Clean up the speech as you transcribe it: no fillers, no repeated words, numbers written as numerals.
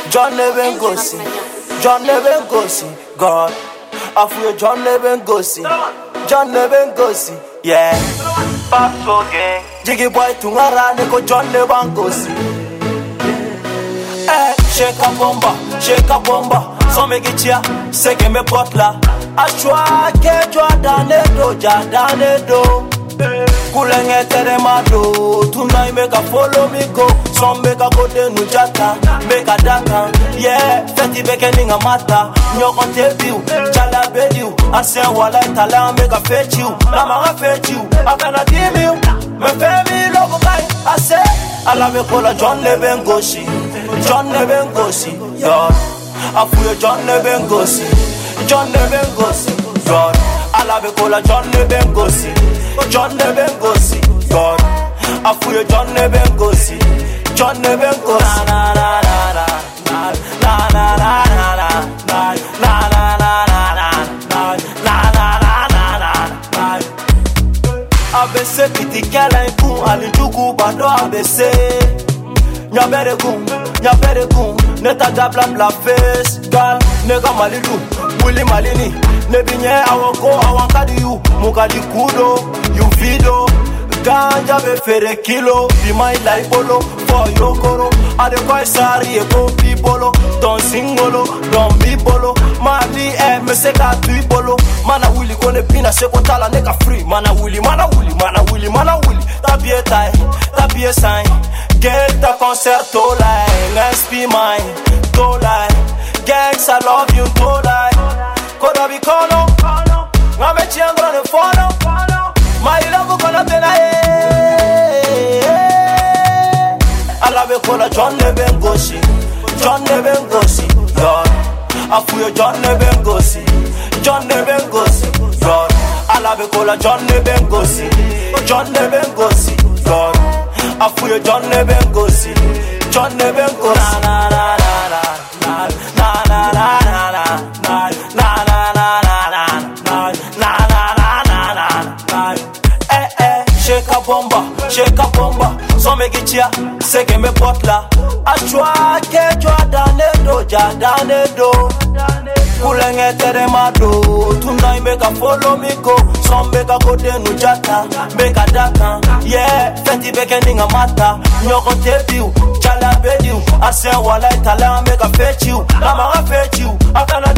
John Nebengosi, John Nebengosi, God. I feel John Nebengosi, John Nebengosi, yeah. Paso gang, Jiggy boy tungara neko John Nebengosi. Shake a bomba, so make it ya, seke me potla. Ashwa ke jwa danedo. Kulenge teremado, tonight make a follow me go. Some make a go de nujata, make a daka. Yeah, feti beginning a mata. Nyoko tebiu, chala bediu. I say wala itala make a fetch you. Lama fetch you, I cannot dim you. Me femi logo guy, I say. I love me call a John Nebengosi, John Nebengosi, God. I feel John Nebengosi, John Nebengosi, God. I love me call a John Nebengosi, John Nebengosi, God. I feel John Nebengosi, John Nebengosi. Na na na na na na na na na na na na na ABC piti kala iku alijugu bando ABC nyabere gum neta da bla bla face gal nega malidu wili malini nebinye awoko awankadi yu mukadi kudo yu video ganja be fere kilo be my life bolo for yokoro ade koi sari e go bibolo don singolo don bibolo mali me seka tu bolo mana wili kone pina se kotala neka free mana wili tabie sign get the concerto line SP mine to lie gangs I love you to lie koda bi kono ngame chiangro ne fono my love kono tena I love you kola John Nebengosi God I feel John Nebengosi God I love you kola John Nebengosi God I feel John Nebengosi na na na na na na na shake a bomba, so make it ya, seke me potla. Ashwa ke jwa danedo. Kulenge teremado, tonight make a follow me go. Some make a go de nujata, make a daka. Yeah, feti beginning a mata. Nyoko tebiu, chala bediu. I say wala itala make a fetch you, lama fetch you. I